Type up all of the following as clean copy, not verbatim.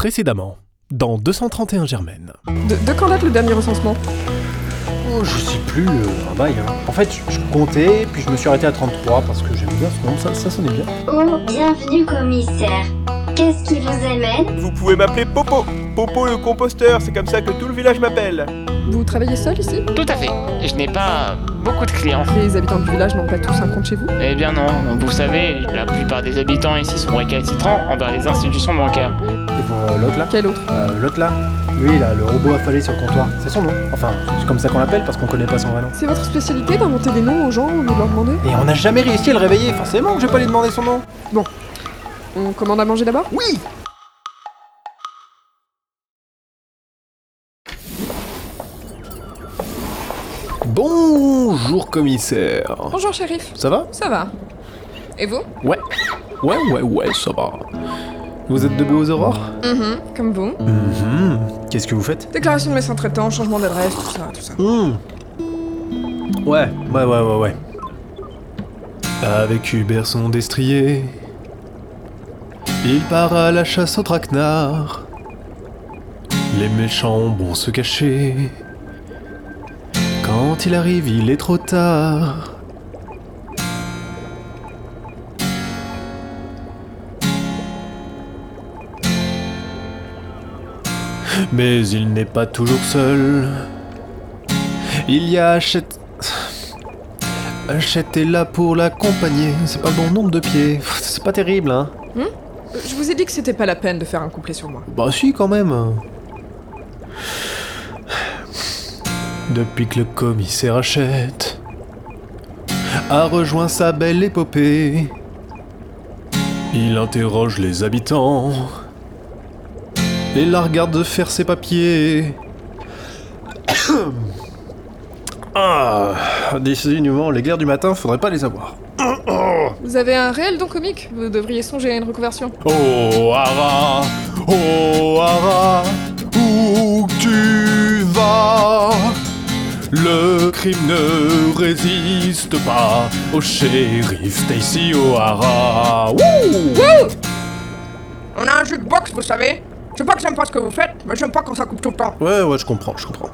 Précédemment, dans 231 Germaine. De quand date le dernier recensement ? Oh, je sais plus, un bail. En fait, je comptais, puis je me suis arrêté à 33 parce que j'aime bien ce nom, ça sonnait bien. Oh, bienvenue commissaire. Qu'est-ce qui vous amène ? Vous pouvez m'appeler Popo. Popo le composteur, c'est comme ça que tout le village m'appelle. Vous travaillez seul ici ? Tout à fait. Je n'ai pas beaucoup de clients. Les habitants du village n'ont pas tous un compte chez vous ? Eh bien non, vous savez, la plupart des habitants ici sont récalcitrants envers les institutions bancaires. Et pour l'autre là Quel autre ? L'autre là, lui là, le robot affalé sur le comptoir, c'est son nom. Enfin, c'est comme ça qu'on l'appelle parce qu'on connaît pas son vrai nom. C'est votre spécialité d'inventer des noms aux gens ou de leur demander ? Et on n'a jamais réussi à le réveiller, forcément que je vais pas lui demander son nom. On commande à manger d'abord ? Oui. Bonjour commissaire. Bonjour shérif. Ça va ? Ça va. Et vous ? Ouais, ça va. Vous êtes debout aux aurores ? Comme vous. Qu'est-ce que vous faites ? Déclaration de médecin traitant, changement d'adresse, tout ça. Ouais. Avec Hubert son destrier, il part à la chasse aux traquenards. Les méchants vont se cacher. Quand il arrive, il est trop tard. Mais il n'est pas toujours seul. Il y a Hachette. Hachette est là pour l'accompagner. C'est pas le bon nombre de pieds. C'est pas terrible, hein. Je vous ai dit que c'était pas la peine de faire un couplet sur moi. Bah si, quand même. Depuis que le commissaire Hachette a rejoint sa belle épopée, il interroge les habitants et la regarde faire ses papiers. Décidément, les glaires du matin, faudrait pas les avoir. Vous avez un réel don comique, vous devriez songer à une reconversion. Oh Hara, où tu vas? Le crime ne résiste pas au shérif Stacy O'Hara. Wouh! On a un jukebox, vous savez. Je sais pas que j'aime pas ce que vous faites, mais j'aime pas quand ça coupe tout le temps. Ouais, je comprends.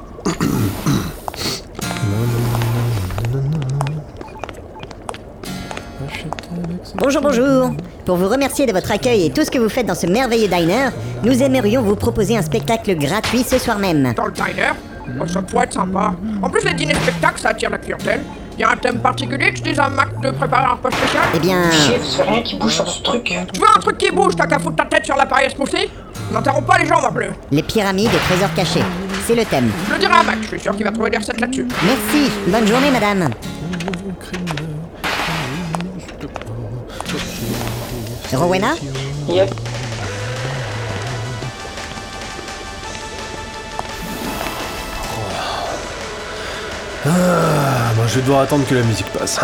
Bonjour. Pour vous remercier de votre accueil et tout ce que vous faites dans ce merveilleux diner, nous aimerions vous proposer un spectacle gratuit ce soir même. Dans le diner? Ça pourrait être sympa. En plus, les dîners spectacles, ça attire la clientèle. Y a un thème particulier que je dise à Mac de préparer un repas spécial? Eh bien... Chef, c'est rien qui bouge sur ce truc. Tu veux un truc qui bouge, t'as qu'à foutre ta tête sur l'appareil à smoothie? N'interromps pas les gens, ma bleu. Les pyramides et trésors cachés. C'est le thème. Je le dirai à Mac, je suis sûr qu'il va trouver des recettes là-dessus. Merci. Bonne journée, madame. Rowena? Yep. Moi je vais devoir attendre que la musique passe.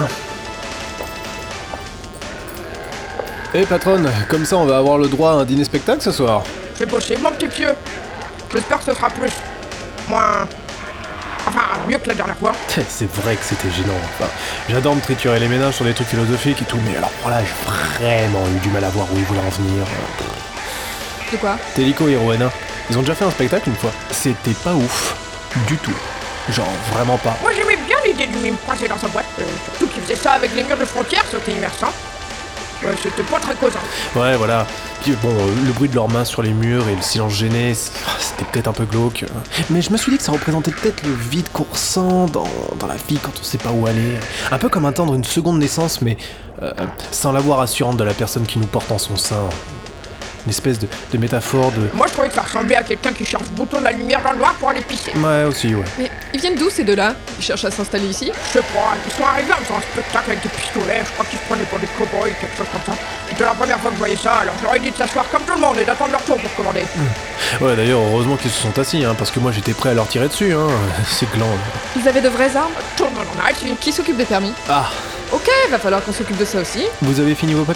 Eh patronne, comme ça on va avoir le droit à un dîner spectacle ce soir. C'est possible, mon petit pieux. J'espère que ce sera plus. Moins... Enfin, mieux que la dernière fois. C'est vrai que c'était gênant. Enfin, j'adore me triturer les méninges sur des trucs philosophiques et tout, mais alors là j'ai vraiment eu du mal à voir où ils voulaient en venir. De quoi? Télico et Rowena, ils ont déjà fait un spectacle une fois. C'était pas ouf. Du tout. Genre vraiment pas. Moi j'aimais bien l'idée du mime coincé dans sa boîte. Surtout qu'ils faisaient ça avec les murs de frontières, c'était immersant. Ouais, c'était pas très causant. Ouais, voilà. Puis bon, le bruit de leurs mains sur les murs et le silence gêné, c'était peut-être un peu glauque. Mais je me suis dit que ça représentait peut-être le vide qu'on ressent dans la vie quand on sait pas où aller. Un peu comme attendre une seconde naissance, mais sans la voix rassurante de la personne qui nous porte en son sein. Une espèce de métaphore de... Moi je trouvais que ça ressemblait à quelqu'un qui cherche le bouton de la lumière dans le noir pour aller pisser. Ouais, aussi, ouais. Mais ils viennent d'où ces deux-là? Ils cherchent à s'installer ici? Je sais pas, ils sont arrivés en faisant un spectacle avec des pistolets, je crois qu'ils se prenaient pour des cow-boys, quelque chose comme ça. C'était la première fois que je voyais ça, alors j'aurais dit de s'asseoir comme tout le monde et d'attendre leur tour pour commander. Ouais, d'ailleurs, heureusement qu'ils se sont assis, hein, parce que moi j'étais prêt à leur tirer dessus, hein. C'est gland. Ils avaient de vraies armes? Tout le monde en a ici. Qui s'occupe des permis? Ah, Ok, va falloir qu'on s'occupe de ça aussi. vous avez fini vos paquets ?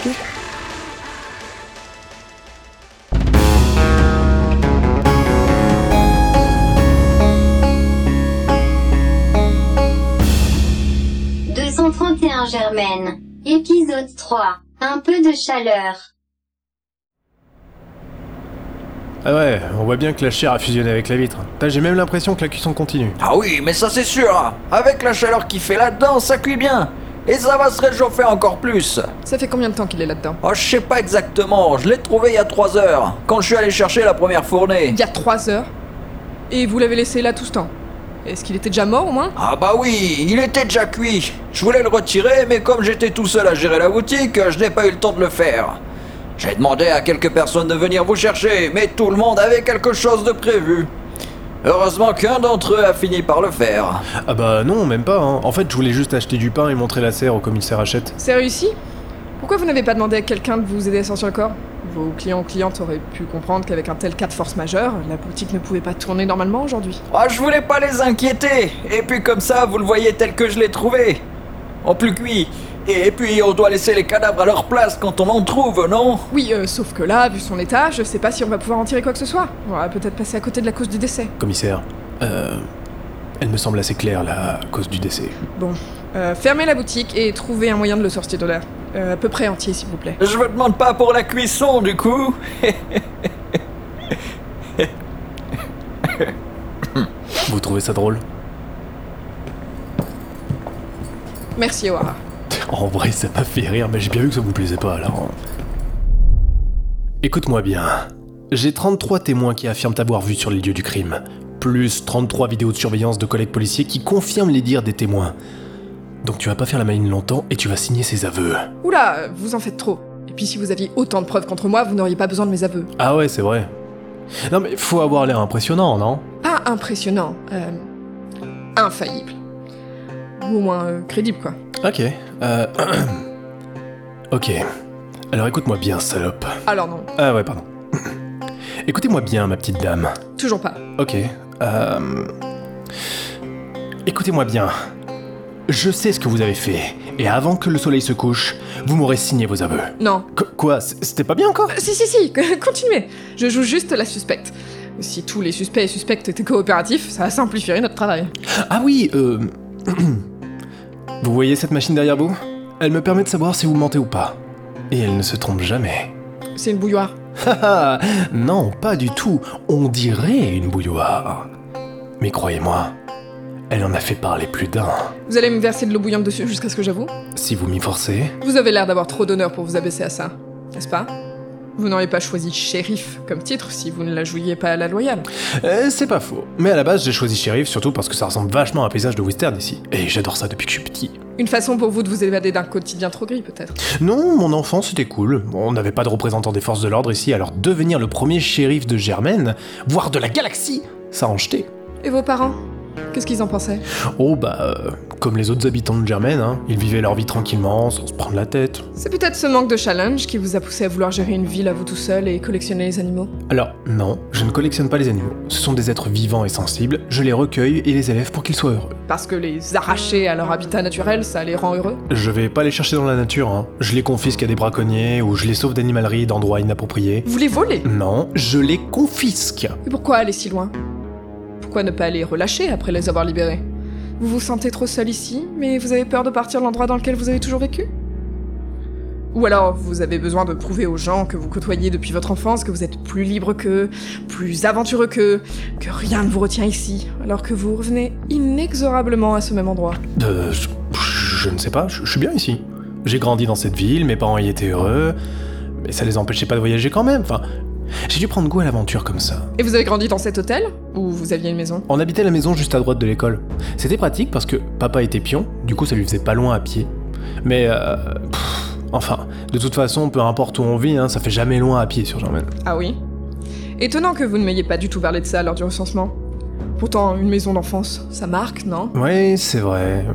Germaine. Épisode 3. Un peu de chaleur. Ah ouais, on voit bien que la chair a fusionné avec la vitre. J'ai même l'impression que la cuisson continue. Ah oui, mais ça c'est sûr, hein. Avec la chaleur qu'il fait là-dedans, ça cuit bien. Et ça va se réchauffer encore plus. Ça fait combien de temps qu'il est là-dedans? Oh, je sais pas exactement, je l'ai trouvé il y a 3 heures, quand je suis allé chercher la première fournée. Il y a 3 heures? Et vous l'avez laissé là tout ce temps? Est-ce qu'il était déjà mort au moins? Ah bah oui, il était déjà cuit. Je voulais le retirer, mais comme j'étais tout seul à gérer la boutique, je n'ai pas eu le temps de le faire. J'ai demandé à quelques personnes de venir vous chercher, mais tout le monde avait quelque chose de prévu. Heureusement qu'un d'entre eux a fini par le faire. Ah bah non, même pas, hein. En fait, je voulais juste acheter du pain et montrer la serre au commissaire Hachette. C'est réussi? Pourquoi vous n'avez pas demandé à quelqu'un de vous aider à sortir le corps? Vos clients ou clientes auraient pu comprendre qu'avec un tel cas de force majeure, la boutique ne pouvait pas tourner normalement aujourd'hui. Ah, je voulais pas les inquiéter. Et puis comme ça, vous le voyez tel que je l'ai trouvé. En plus cuit. Et puis on doit laisser les cadavres à leur place quand on en trouve, non? Oui, sauf que là, vu son état, je sais pas si on va pouvoir en tirer quoi que ce soit. On va peut-être passer à côté de la cause du décès. Commissaire, elle me semble assez claire, la cause du décès. Bon, fermez la boutique et trouvez un moyen de le sortir de l'air. À peu près entier, s'il vous plaît. Je me demande pas pour la cuisson, du coup. Vous trouvez ça drôle? Merci, O'Hara. En vrai, ça m'a fait rire, mais j'ai bien vu que ça vous plaisait pas, alors. Écoute-moi bien. J'ai 33 témoins qui affirment t'avoir vu sur les lieux du crime, plus 33 vidéos de surveillance de collègues policiers qui confirment les dires des témoins. Donc tu vas pas faire la maline longtemps et tu vas signer ces aveux. Oula, vous en faites trop. Et puis si vous aviez autant de preuves contre moi, vous n'auriez pas besoin de mes aveux. Ah ouais, c'est vrai. Non mais faut avoir l'air impressionnant, non? Pas impressionnant, infaillible. Ou au moins crédible, quoi. Ok, Ok. Alors écoute-moi bien, salope. Alors non. Ah ouais, pardon. Écoutez-moi bien, ma petite dame. Toujours pas. Ok, Écoutez-moi bien. Je sais ce que vous avez fait, et avant que le soleil se couche, vous m'aurez signé vos aveux. Non. Quoi? C'était pas bien encore? Si, continuez. Je joue juste la suspecte. Si tous les suspects et suspectes étaient coopératifs, ça simplifierait notre travail. Ah oui, Vous voyez cette machine derrière vous? Elle me permet de savoir si vous mentez ou pas. Et elle ne se trompe jamais. C'est une bouilloire. Haha, non, pas du tout. On dirait une bouilloire. Mais croyez-moi, elle en a fait parler plus d'un. Vous allez me verser de l'eau bouillante dessus jusqu'à ce que j'avoue? Si vous m'y forcez. Vous avez l'air d'avoir trop d'honneur pour vous abaisser à ça, n'est-ce pas? Vous n'auriez pas choisi shérif comme titre si vous ne la jouiez pas à la loyale. C'est pas faux. Mais à la base, j'ai choisi shérif surtout parce que ça ressemble vachement à un paysage de western ici. Et j'adore ça depuis que je suis petit. Une façon pour vous de vous évader d'un quotidien trop gris, peut-être? Non, mon enfance c'était cool. On n'avait pas de représentant des forces de l'ordre ici, alors devenir le premier shérif de Germaine, voire de la galaxie, ça en jetait. Et vos parents? Qu'est-ce qu'ils en pensaient? Oh comme les autres habitants de Germaine, hein. Ils vivaient leur vie tranquillement, sans se prendre la tête. C'est peut-être ce manque de challenge qui vous a poussé à vouloir gérer une ville à vous tout seul et collectionner les animaux? Alors, non, je ne collectionne pas les animaux. Ce sont des êtres vivants et sensibles, je les recueille et les élève pour qu'ils soient heureux. Parce que les arracher à leur habitat naturel, ça les rend heureux? Je vais pas les chercher dans la nature, hein. Je les confisque à des braconniers ou je les sauve d'animaleries d'endroits inappropriés. Vous les volez? Non, je les confisque. Et pourquoi aller si loin? Pourquoi ne pas les relâcher après les avoir libérés? Vous vous sentez trop seul ici, mais vous avez peur de partir de l'endroit dans lequel vous avez toujours vécu? Ou alors vous avez besoin de prouver aux gens que vous côtoyez depuis votre enfance que vous êtes plus libre qu'eux, plus aventureux qu'eux, que rien ne vous retient ici, alors que vous revenez inexorablement à ce même endroit? Je ne sais pas, je suis bien ici. J'ai grandi dans cette ville, mes parents y étaient heureux, mais ça les empêchait pas de voyager quand même, enfin... J'ai dû prendre goût à l'aventure comme ça. Et vous avez grandi dans cet hôtel? Ou vous aviez une maison? On habitait la maison juste à droite de l'école. C'était pratique parce que papa était pion, du coup ça lui faisait pas loin à pied. Mais enfin, de toute façon, peu importe où on vit, hein, ça fait jamais loin à pied sur Germaine. Ah oui? Étonnant que vous ne m'ayez pas du tout parlé de ça lors du recensement. Pourtant, une maison d'enfance, ça marque, non? Ouais, c'est vrai.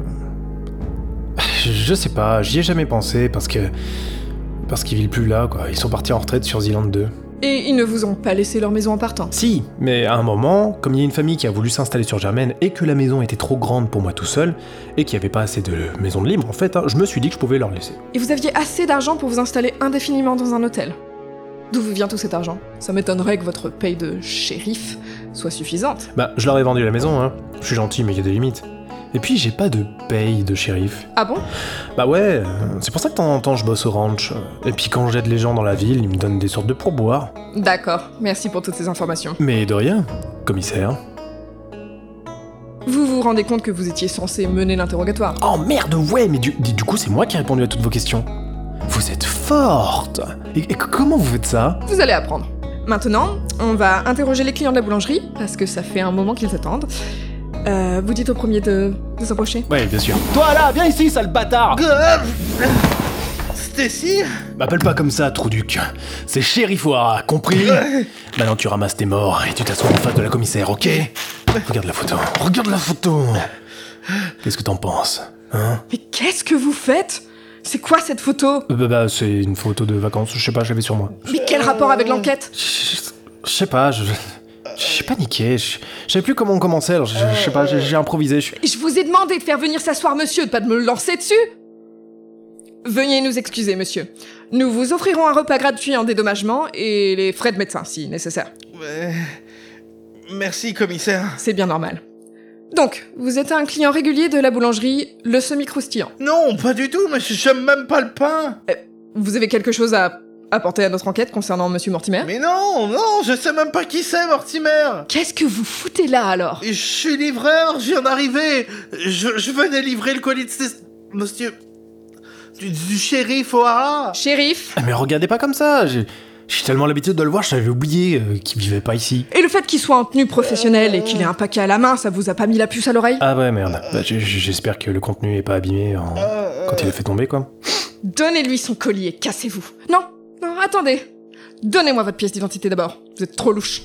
Je sais pas, j'y ai jamais pensé parce qu'ils vivent plus là, quoi. Ils sont partis en retraite sur Zealand 2. Et ils ne vous ont pas laissé leur maison en partant? Si, mais à un moment, comme il y a une famille qui a voulu s'installer sur Germaine et que la maison était trop grande pour moi tout seul, et qu'il n'y avait pas assez de maisons de libre en fait, hein, je me suis dit que je pouvais leur laisser. Et vous aviez assez d'argent pour vous installer indéfiniment dans un hôtel? D'où vous vient tout cet argent? Ça m'étonnerait que votre paye de shérif soit suffisante. Je leur ai vendu la maison, hein. Je suis gentil, mais il y a des limites. Et puis j'ai pas de paye de shérif. Ah bon? Bah ouais, c'est pour ça que de temps en temps je bosse au ranch. Et puis quand j'aide les gens dans la ville, ils me donnent des sortes de pourboires. D'accord, merci pour toutes ces informations. Mais de rien, commissaire. Vous vous rendez compte que vous étiez censé mener l'interrogatoire? Oh merde, ouais, mais du coup c'est moi qui ai répondu à toutes vos questions. Vous êtes forte. Et comment vous faites ça? Vous allez apprendre. Maintenant, on va interroger les clients de la boulangerie, parce que ça fait un moment qu'ils attendent. Vous dites au premier de s'approcher? Ouais, bien sûr. Toi là, viens ici, sale bâtard! Stacy? M'appelle pas comme ça, Trouduc. C'est Shérif O'Hara, compris? Maintenant tu ramasses tes morts et tu t'assois en face de la commissaire, ok? Regarde la photo. Regarde la photo! Qu'est-ce que t'en penses? Hein? Mais qu'est-ce que vous faites? C'est quoi cette photo? C'est une photo de vacances, je sais pas, je l'avais sur moi. Mais quel rapport avec l'enquête? Je sais pas, j'ai paniqué, je savais plus comment on commençait, alors je sais pas, j'ai improvisé. Je vous ai demandé de faire venir s'asseoir monsieur, de pas de me lancer dessus. Veuillez nous excuser, monsieur. Nous vous offrirons un repas gratuit en dédommagement et les frais de médecin, si nécessaire. Merci, commissaire. C'est bien normal. Donc, vous êtes un client régulier de la boulangerie Le Semi-Croustillant. Non, pas du tout, mais j'aime même pas le pain. Vous avez quelque chose à apporter à notre enquête concernant monsieur Mortimer? Mais non, je sais même pas qui c'est, Mortimer. Qu'est-ce que vous foutez là, alors? Je suis livreur, je viens d'arriver. Je venais livrer le colis de monsieur... Du shérif O'Hara. Shérif? Mais regardez pas comme ça, j'ai tellement l'habitude de le voir, je l'avais oublié qu'il vivait pas ici. Et le fait qu'il soit en tenue professionnelle et qu'il ait un paquet à la main, ça vous a pas mis la puce à l'oreille? Ah ouais, merde. J'espère que le contenu est pas abîmé quand il l'a fait tomber, quoi. Donnez-lui son colis et cassez-vous. Non, attendez. Donnez-moi votre pièce d'identité d'abord. Vous êtes trop louche.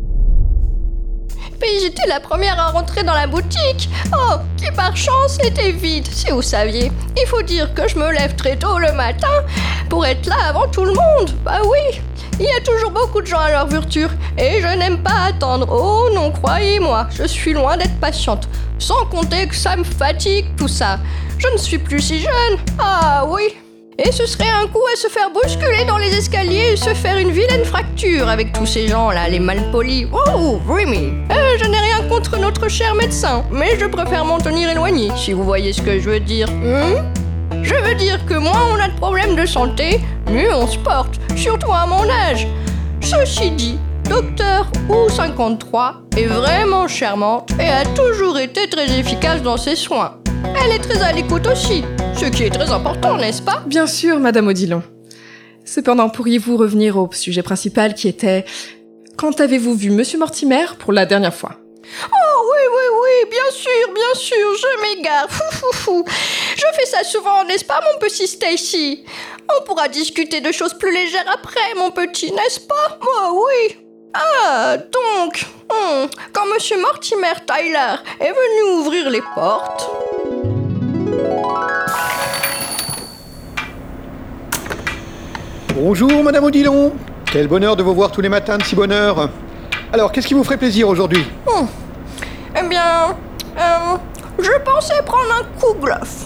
Mais j'étais la première à rentrer dans la boutique. Oh, qui par chance était vide, si vous saviez. Il faut dire que je me lève très tôt le matin pour être là avant tout le monde. Bah oui, il y a toujours beaucoup de gens à leur vertu et je n'aime pas attendre. Oh non, croyez-moi, je suis loin d'être patiente. Sans compter que ça me fatigue tout ça. Je ne suis plus si jeune. Ah oui. Et ce serait un coup à se faire bousculer dans les escaliers et se faire une vilaine fracture avec tous ces gens-là, les malpolis. Oh, Remy. Je n'ai rien contre notre cher médecin, mais je préfère m'en tenir éloigné, si vous voyez ce que je veux dire. Je veux dire que moins on a de problèmes de santé, mieux on se porte, surtout à mon âge. Ceci dit, Docteur ou53 est vraiment charmante et a toujours été très efficace dans ses soins. Elle est très à l'écoute aussi, ce qui est très important, n'est-ce pas? Bien sûr, Madame Odilon. Cependant, pourriez-vous revenir au sujet principal qui était... Quand avez-vous vu Monsieur Mortimer pour la dernière fois? Oh oui, bien sûr, je m'égare. Je fais ça souvent, n'est-ce pas, mon petit Stacy? On pourra discuter de choses plus légères après, mon petit, n'est-ce pas? Oh oui. Ah, donc, quand Monsieur Mortimer Tyler est venu ouvrir les portes... Bonjour, Madame Odilon. Quel bonheur de vous voir tous les matins de si bonne heure. Alors, qu'est-ce qui vous ferait plaisir aujourd'hui? Eh bien, je pensais prendre un Kouglof.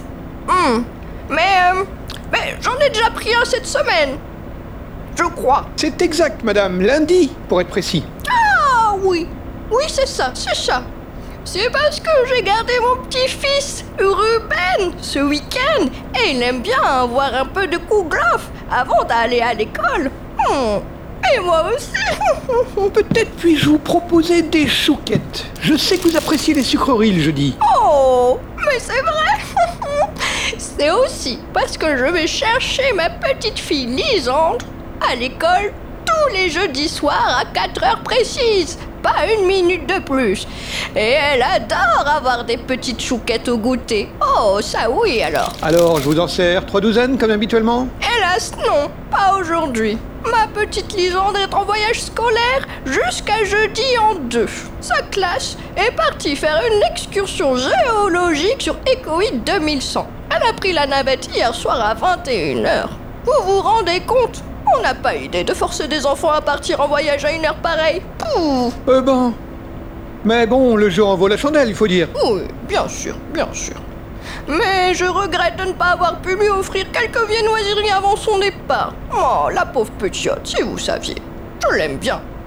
Mais j'en ai déjà pris un cette semaine. Je crois. C'est exact, madame. Lundi, pour être précis. Ah oui, c'est ça. C'est parce que j'ai gardé mon petit-fils, Ruben, ce week-end, et il aime bien avoir un peu de Kouglof avant d'aller à l'école. Et moi aussi. Peut-être puis-je vous proposer des chouquettes. Je sais que vous appréciez les sucreries le jeudi. Oh, mais c'est vrai. C'est aussi parce que je vais chercher ma petite fille Lisandre à l'école tous les jeudis soirs à 4 heures précises. Pas une minute de plus. Et elle adore avoir des petites chouquettes au goûter. Oh, ça oui alors. Alors, je vous en sers 3 douzaines comme habituellement? Hélas, non, pas aujourd'hui. Ma petite Lisandre est en voyage scolaire jusqu'à jeudi en 2. Sa classe est partie faire une excursion géologique sur Ecoid 2100. Elle a pris la navette hier soir à 21h. Vous vous rendez compte? On n'a pas idée de forcer des enfants à partir en voyage à une heure pareille. Pouf. Mais bon, le jeu en vaut la chandelle, il faut dire. Oui, bien sûr. Mais je regrette de ne pas avoir pu lui offrir quelques viennoiseries avant son départ. Oh, la pauvre petite, si vous saviez. Je l'aime bien.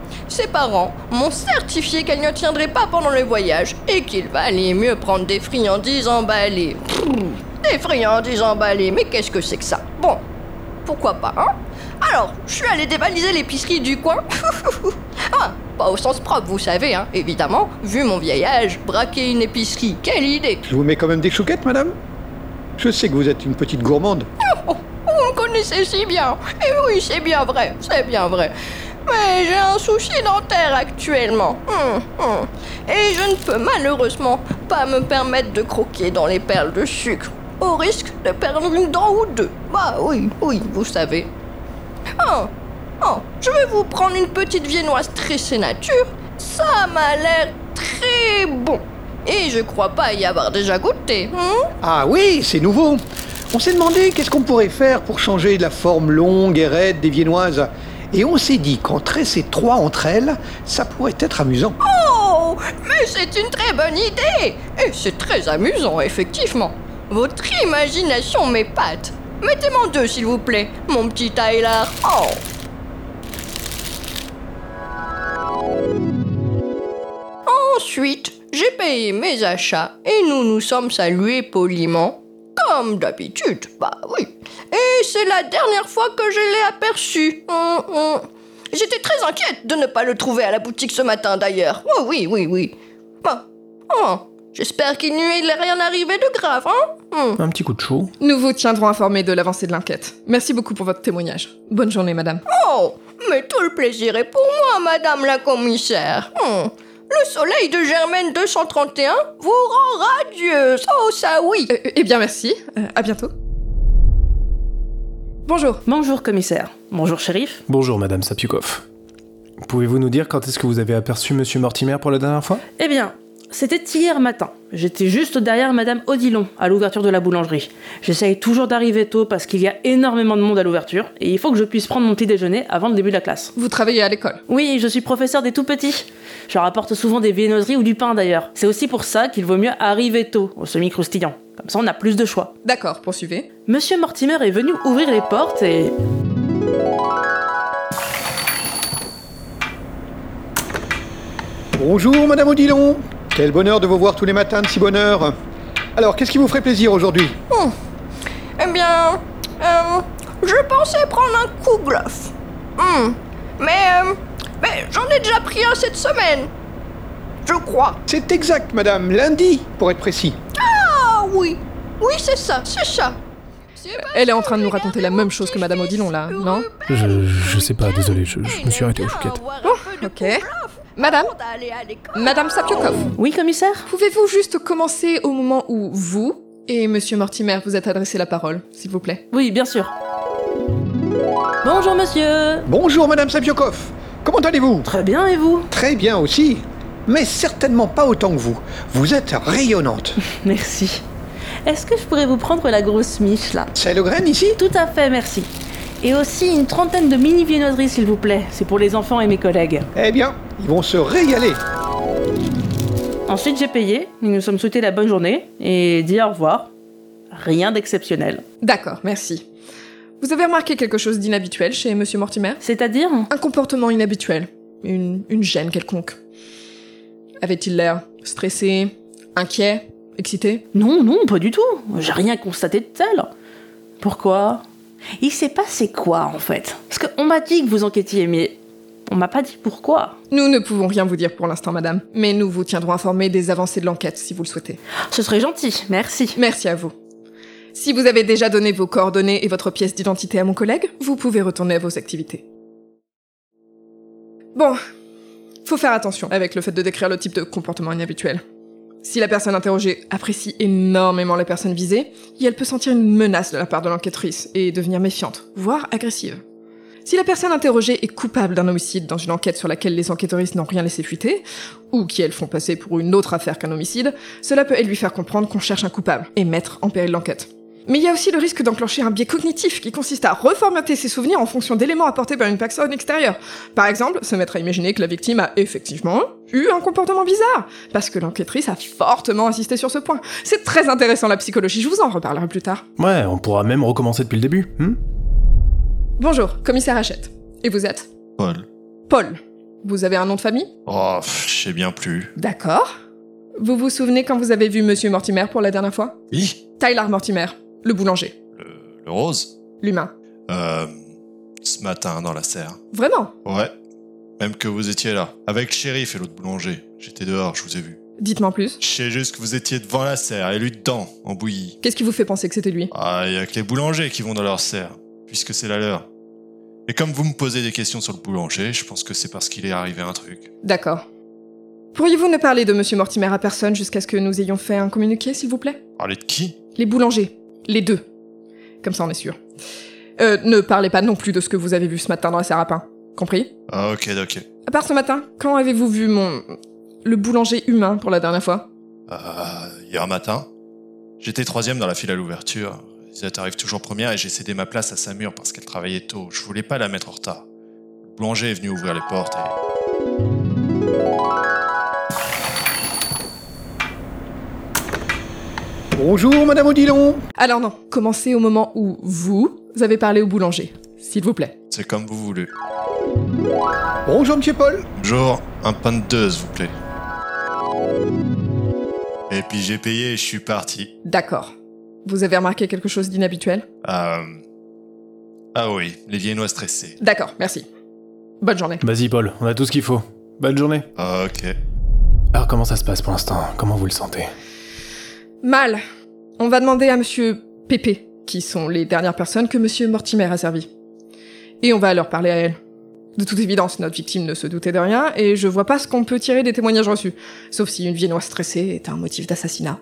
Ses parents m'ont certifié qu'elle ne tiendrait pas pendant le voyage et qu'il valait mieux prendre des friandises emballées. Des friandises emballées, mais qu'est-ce que c'est que ça? Bon, pourquoi pas, hein? Alors, je suis allée dévaliser l'épicerie du coin. Ah, pas au sens propre, vous savez, hein, évidemment. Vu mon vieil âge, braquer une épicerie, quelle idée! Je vous mets quand même des chouquettes, madame? Je sais que vous êtes une petite gourmande. Oh, vous me connaissez si bien. Et oui, c'est bien vrai, c'est bien vrai. Mais j'ai un souci dentaire actuellement. Et je ne peux malheureusement pas me permettre de croquer dans les perles de sucre, au risque de perdre une dent ou deux. Bah oui, vous savez. Je vais vous prendre une petite viennoise tressée nature. Ça m'a l'air très bon. Et je crois pas y avoir déjà goûté. Ah oui, c'est nouveau. On s'est demandé qu'est-ce qu'on pourrait faire pour changer la forme longue et raide des viennoises. Et on s'est dit qu'en tresser 3 entre elles, ça pourrait être amusant. Oh, mais c'est une très bonne idée. Et c'est très amusant, effectivement. Votre imagination m'épate. Mettez-moi 2, s'il vous plaît, mon petit Tyler. Ensuite, j'ai payé mes achats et nous nous sommes salués poliment. Comme d'habitude, bah oui. Et c'est la dernière fois que je l'ai aperçu. J'étais très inquiète de ne pas le trouver à la boutique ce matin, d'ailleurs. Oh oui. J'espère qu'il ne lui est rien arrivé de grave, hein? Un petit coup de chaud. Nous vous tiendrons informés de l'avancée de l'enquête. Merci beaucoup pour votre témoignage. Bonne journée, madame. Oh, mais tout le plaisir est pour moi, madame la commissaire. Le soleil de Germaine 231 vous rend radieuse. Oh, ça oui. Eh bien, merci. À bientôt. Bonjour. Bonjour, commissaire. Bonjour, shérif. Bonjour, madame Sapiukov. Pouvez-vous nous dire quand est-ce que vous avez aperçu monsieur Mortimer pour la dernière fois? Eh bien, c'était hier matin. J'étais juste derrière madame Odilon, à l'ouverture de la boulangerie. J'essaye toujours d'arriver tôt parce qu'il y a énormément de monde à l'ouverture et il faut que je puisse prendre mon petit déjeuner avant le début de la classe. Vous travaillez à l'école? Oui, je suis professeur des tout-petits. Je leur apporte souvent des viennoiseries ou du pain d'ailleurs. C'est aussi pour ça qu'il vaut mieux arriver tôt, au semi-croustillant. Comme ça, on a plus de choix. D'accord, poursuivez. Monsieur Mortimer est venu ouvrir les portes et... Bonjour, madame Odilon. Quel bonheur de vous voir tous les matins de si bonne heure. Alors, qu'est-ce qui vous ferait plaisir aujourd'hui? Eh bien, je pensais prendre un Kouglof. Mais j'en ai déjà pris un cette semaine. Je crois. C'est exact, madame. Lundi, pour être précis. Ah oui, c'est ça. Elle est en train de nous raconter la même chose que madame Odilon, là, non? Je sais pas, désolé, je me suis arrêté aux chouquettes. Oh, ok. Madame Sapiukov. Oui, commissaire? Pouvez-vous juste commencer au moment où vous et monsieur Mortimer vous êtes adressé la parole, s'il vous plaît? Oui, bien sûr. Bonjour, monsieur. Bonjour, madame Sapiukov. Comment allez-vous? Très bien, et vous? Très bien aussi. Mais certainement pas autant que vous. Vous êtes rayonnante. Merci. Est-ce que je pourrais vous prendre la grosse miche, là? C'est le grain, ici? Tout à fait, merci. Et aussi une 30aine de mini-viennoiseries, s'il vous plaît. C'est pour les enfants et mes collègues. Eh bien, ils vont se régaler. Ensuite, j'ai payé. Nous nous sommes souhaités la bonne journée et dit au revoir. Rien d'exceptionnel. D'accord, merci. Vous avez remarqué quelque chose d'inhabituel chez monsieur Mortimer? C'est-à-dire? Un comportement inhabituel. Une gêne quelconque. Avait-il l'air stressé, inquiet, excité? Non, pas du tout. J'ai rien constaté de tel. Pourquoi? Il s'est passé quoi, en fait? Parce qu'on m'a dit que vous enquêtiez, mais on m'a pas dit pourquoi. Nous ne pouvons rien vous dire pour l'instant, madame. Mais nous vous tiendrons informés des avancées de l'enquête, si vous le souhaitez. Ce serait gentil, merci. Merci à vous. Si vous avez déjà donné vos coordonnées et votre pièce d'identité à mon collègue, vous pouvez retourner à vos activités. Bon, faut faire attention avec le fait de décrire le type de comportement inhabituel. Si la personne interrogée apprécie énormément la personne visée, elle peut sentir une menace de la part de l'enquêtrice et devenir méfiante, voire agressive. Si la personne interrogée est coupable d'un homicide dans une enquête sur laquelle les enquêtrices n'ont rien laissé fuiter, ou qui elles font passer pour une autre affaire qu'un homicide, cela peut lui faire comprendre qu'on cherche un coupable et mettre en péril l'enquête. Mais il y a aussi le risque d'enclencher un biais cognitif qui consiste à reformater ses souvenirs en fonction d'éléments apportés par une personne extérieure. Par exemple, se mettre à imaginer que la victime a effectivement eu un comportement bizarre, parce que l'enquêtrice a fortement insisté sur ce point. C'est très intéressant la psychologie, je vous en reparlerai plus tard. Ouais, on pourra même recommencer depuis le début, Bonjour, commissaire Hachette. Et vous êtes? Paul. Paul. Vous avez un nom de famille? Oh, je sais bien plus. D'accord. Vous vous souvenez quand vous avez vu Monsieur Mortimer pour la dernière fois? Oui. Tyler Mortimer, le boulanger. Le rose? L'humain. Ce matin, dans la serre. Vraiment? Ouais. Même que vous étiez là. Avec le shérif et l'autre boulanger. J'étais dehors, je vous ai vu. Dites-moi en plus. Je sais juste que vous étiez devant la serre et lui dedans, en bouillie. Qu'est-ce qui vous fait penser que c'était lui? Ah, y a que les boulangers qui vont dans leur serre, puisque c'est la leur. Et comme vous me posez des questions sur le boulanger, je pense que c'est parce qu'il est arrivé un truc. D'accord. Pourriez-vous ne parler de Monsieur Mortimer à personne jusqu'à ce que nous ayons fait un communiqué, s'il vous plaît? Parler de qui? Les boulangers. Les deux. Comme ça, on est sûr. Ne parlez pas non plus de ce que vous avez vu ce matin dans la serre à pain. Compris? Ah, ok. À part ce matin, quand avez-vous vu le boulanger humain pour la dernière fois? Hier matin. J'étais 3ème dans la file à l'ouverture. Lisette arrive toujours première et j'ai cédé ma place à Samur parce qu'elle travaillait tôt. Je voulais pas la mettre en retard. Le boulanger est venu ouvrir les portes et... Bonjour, Madame Odilon. Alors non, commencez au moment où vous avez parlé au boulanger, s'il vous plaît. C'est comme vous voulez. Bonjour, Monsieur Paul. Bonjour, un pain de 2, s'il vous plaît. Et puis j'ai payé et je suis parti. D'accord. Vous avez remarqué quelque chose d'inhabituel? Ah oui, les Viennois stressés. D'accord, merci. Bonne journée. Vas-y Paul, on a tout ce qu'il faut. Bonne journée. Ok. Alors comment ça se passe pour l'instant? Comment vous le sentez? Mal. On va demander à Monsieur Pépé, qui sont les dernières personnes que Monsieur Mortimer a servi. Et on va leur parler à elle. De toute évidence, notre victime ne se doutait de rien, et je vois pas ce qu'on peut tirer des témoignages reçus. Sauf si une viennoise stressée est un motif d'assassinat.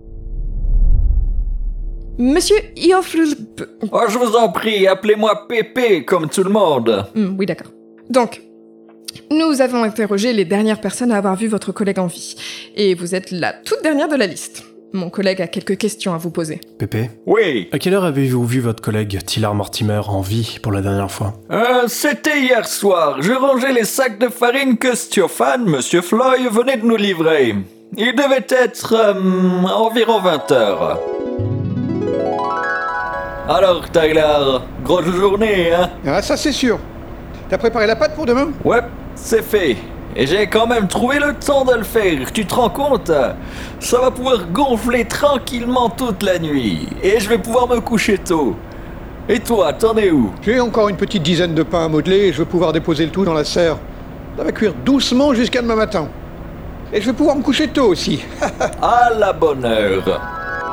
Monsieur Iofl... Oh, je vous en prie, appelez-moi Pépé, comme tout le monde. Oui, d'accord. Donc, nous avons interrogé les dernières personnes à avoir vu votre collègue en vie. Et vous êtes la toute dernière de la liste. Mon collègue a quelques questions à vous poser. Pépé? Oui. À quelle heure avez-vous vu votre collègue Tyler Mortimer en vie pour la dernière fois? C'était hier soir. Je rangeais les sacs de farine que Stiophane, Monsieur Floyd, venait de nous livrer. Il devait être environ 20h. Alors, Tyler, grosse journée, hein? Ah, ça c'est sûr. T'as préparé la pâte pour demain? Ouais, c'est fait. Et j'ai quand même trouvé le temps de le faire, tu te rends compte? Ça va pouvoir gonfler tranquillement toute la nuit. Et je vais pouvoir me coucher tôt. Et toi, t'en es où? J'ai encore une petite dizaine de pains à modeler et je vais pouvoir déposer le tout dans la serre. Ça va cuire doucement jusqu'à demain matin. Et je vais pouvoir me coucher tôt aussi. À la bonne heure.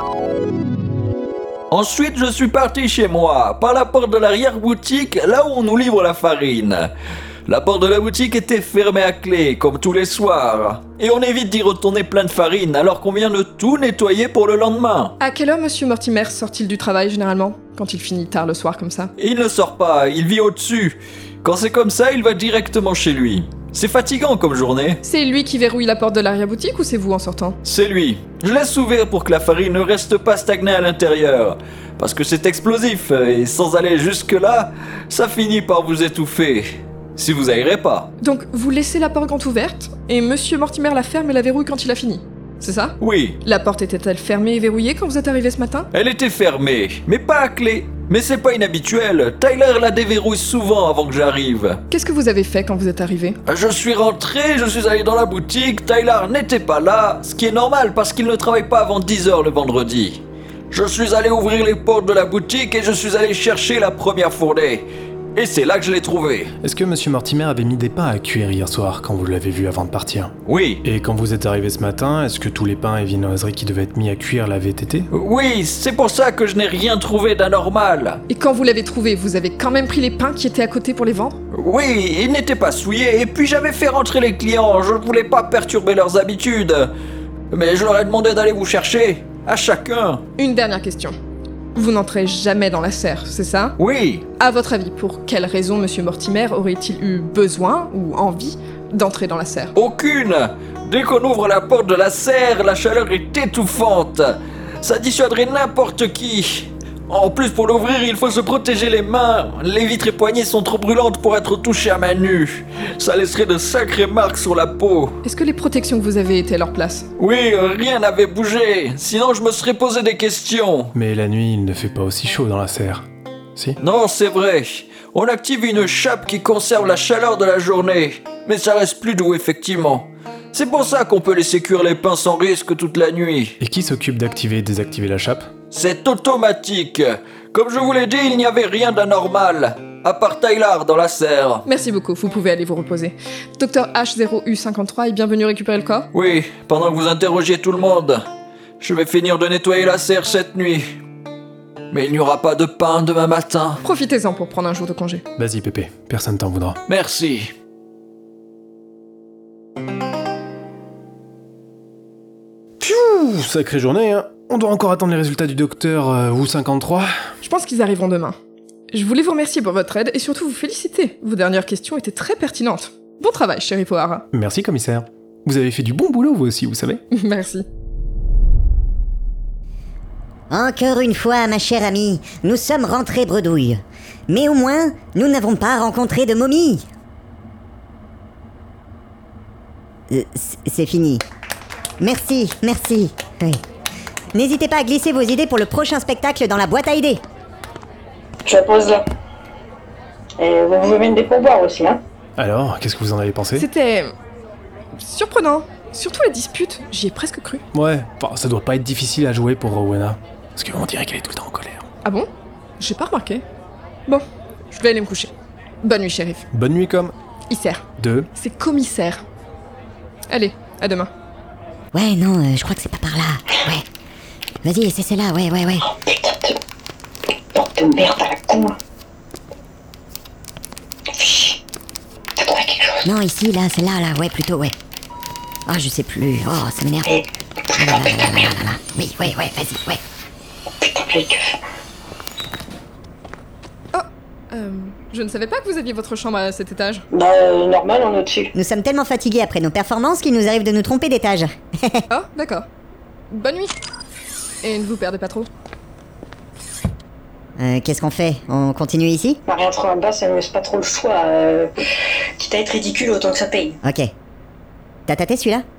Ensuite, je suis parti chez moi, par la porte de l'arrière-boutique, là où on nous livre la farine. La porte de la boutique était fermée à clé, comme tous les soirs. Et on évite d'y retourner plein de farine, alors qu'on vient de tout nettoyer pour le lendemain. À quelle heure Monsieur Mortimer sort-il du travail, généralement? Quand il finit tard le soir, comme ça? Il ne sort pas, il vit au-dessus. Quand c'est comme ça, il va directement chez lui. C'est fatigant comme journée. C'est lui qui verrouille la porte de l'arrière-boutique ou c'est vous en sortant? C'est lui. Je laisse ouvert pour que la farine ne reste pas stagnée à l'intérieur. Parce que c'est explosif, et sans aller jusque-là, ça finit par vous étouffer. Si vous aérez pas. Donc, vous laissez la porte grande ouverte, et Monsieur Mortimer la ferme et la verrouille quand il a fini. C'est ça? Oui. La porte était-elle fermée et verrouillée quand vous êtes arrivé ce matin? Elle était fermée, mais pas à clé. Mais c'est pas inhabituel. Tyler la déverrouille souvent avant que j'arrive. Qu'est-ce que vous avez fait quand vous êtes arrivé? Je suis rentré, je suis allé dans la boutique, Tyler n'était pas là, ce qui est normal parce qu'il ne travaille pas avant 10h le vendredi. Je suis allé ouvrir les portes de la boutique et je suis allé chercher la première fournée. Et c'est là que je l'ai trouvé. Est-ce que Monsieur Mortimer avait mis des pains à cuire hier soir quand vous l'avez vu avant de partir? Oui. Et quand vous êtes arrivé ce matin, est-ce que tous les pains et viennoiseries qui devaient être mis à cuire l'avaient été? Oui, c'est pour ça que je n'ai rien trouvé d'anormal. Et quand vous l'avez trouvé, vous avez quand même pris les pains qui étaient à côté pour les vendre? Oui, ils n'étaient pas souillés et puis j'avais fait rentrer les clients, je ne voulais pas perturber leurs habitudes. Mais je leur ai demandé d'aller vous chercher, à chacun. Une dernière question. Vous n'entrez jamais dans la serre, c'est ça? Oui. À votre avis, pour quelle raison Monsieur Mortimer aurait-il eu besoin ou envie d'entrer dans la serre? Aucune. Dès qu'on ouvre la porte de la serre, la chaleur est étouffante. Ça dissuaderait n'importe qui. En plus, pour l'ouvrir, il faut se protéger les mains. Les vitres et poignées sont trop brûlantes pour être touchées à main nue. Ça laisserait de sacrées marques sur la peau. Est-ce que les protections que vous avez étaient à leur place? Oui, rien n'avait bougé. Sinon, je me serais posé des questions. Mais la nuit, il ne fait pas aussi chaud dans la serre. Si? Non, c'est vrai. On active une chape qui conserve la chaleur de la journée, mais ça reste plus doux effectivement. C'est pour ça qu'on peut laisser cuire les pains sans risque toute la nuit. Et qui s'occupe d'activer et désactiver la chape? C'est automatique. Comme je vous l'ai dit, il n'y avait rien d'anormal. À part Tyler dans la serre. Merci beaucoup, vous pouvez aller vous reposer. Docteur H0U53 est bienvenu récupérer le corps? Oui, pendant que vous interrogiez tout le monde. Je vais finir de nettoyer la serre cette nuit. Mais il n'y aura pas de pain demain matin. Profitez-en pour prendre un jour de congé. Vas-y Pépé, personne t'en voudra. Merci. Pfiou, sacrée journée, hein. On doit encore attendre les résultats du docteur Wu53. Je pense qu'ils arriveront demain. Je voulais vous remercier pour votre aide et surtout vous féliciter. Vos dernières questions étaient très pertinentes. Bon travail, shérif O'Hara. Merci commissaire. Vous avez fait du bon boulot vous aussi, vous savez. Merci. Encore une fois, ma chère amie, nous sommes rentrés bredouilles. Mais au moins, nous n'avons pas rencontré de momie. C'est fini. Merci. Oui. N'hésitez pas à glisser vos idées pour le prochain spectacle dans la boîte à idées. Je la pose là. Et vous pouvez mettre des pourboires aussi, hein. Alors, qu'est-ce que vous en avez pensé? C'était... surprenant. Surtout la dispute, j'y ai presque cru. Ouais, enfin, ça doit pas être difficile à jouer pour Rowena. Parce qu'on dirait qu'elle est tout le temps en colère. Ah bon? J'ai pas remarqué. Bon, je vais aller me coucher. Bonne nuit, shérif. Bonne nuit, com. Isser. C'est commissaire. Allez, à demain. Ouais, non, je crois que c'est pas par là. Ouais. Vas-y, c'est celle-là, ouais. Oh putain de... porte de merde à la con. Fichtre. T'as trouvé quelque chose? Non, ici, là, celle-là, là, ouais, plutôt, ouais. Ah, je sais plus. Oh, ça m'énerve. Oui, ouais, vas-y, ouais. Putain, vieille keuf. Je ne savais pas que vous aviez votre chambre à cet étage. Bah, normal, on est au-dessus. Nous sommes tellement fatigués après nos performances qu'il nous arrive de nous tromper d'étage. Oh, d'accord. Bonne nuit. Et ne vous perdez pas trop. Qu'est-ce qu'on fait? On continue ici? Bah, rien trop en bas, ça nous laisse pas trop le choix. Quitte à être ridicule, autant que ça paye. Ok. T'as tâté celui-là?